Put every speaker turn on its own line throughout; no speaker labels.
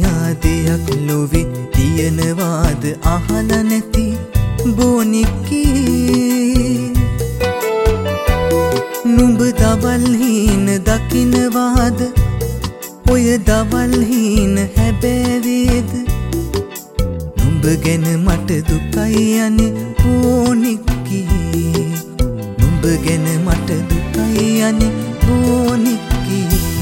කියා දෙයක් ලොවේ තියනවාද අහලා නැති බොනික්කී නුඹ දවල් හීන දකින්නවාද ඔය දවල් හීන හැබෑවේද නුඹ ගැන මට දුකයි යන්නේ බොනික්කී නුඹ ගැන මට දුකයි යන්නේ බොනික්කී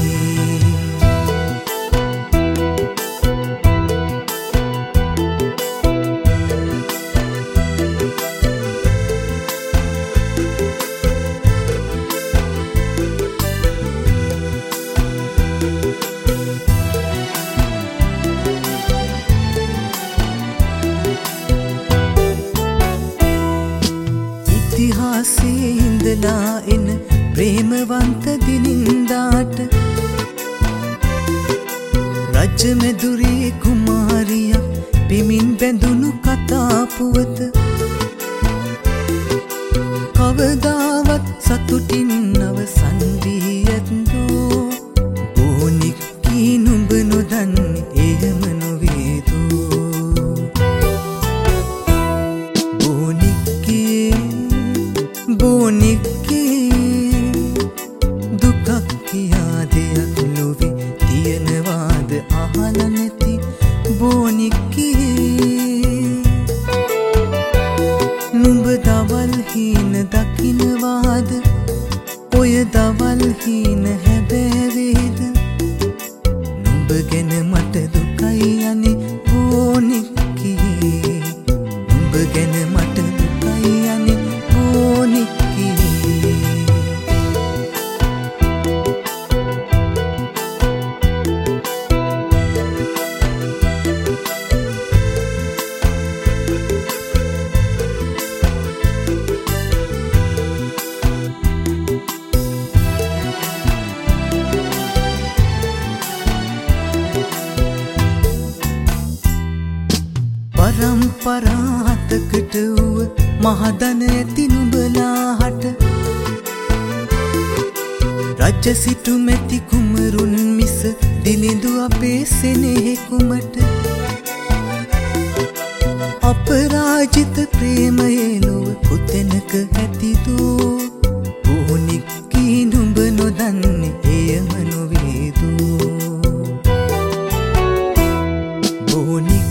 ඉතිහාසයේ ඉඳලා එන ප්‍රේමවන්ත දිලින්දාට රජ මෙදුරේ කුමාරියක් පිමින් බැඳුණු කතා පුවත කවදාවත් සතුටින් අවසන් වී ඇත්දෝ බොනික්කී නුඹ නොදන්නේ එහෙම නොවේදෝ බොනික්කී දුකක් කියා දෙයක් ලොවේ තියනවාද අහලා නැති බොනික්කී නුඹ දවල් හීන දකින්නවාද ඔය දවල් හීන හැබෑවේද නුඹ ගැන මට දුකයි යන්නේ බොනික්කී නුඹ ගැන මට දුකයි යන්නේ බොනික්කී පරම්පරාතකට වූ මහදන ඇති නුඹලාහට රජ සිටු මැති කුමරුන් මිස දිලිඳු අපේ සෙනෙහෙකුමට අපරාජිත ප්‍රේමයේ ලොව කොතැනක ඇතිදෝ බොනික්කී නුඹ නොදන්නේ එයම නොවේදෝ බොනික්කී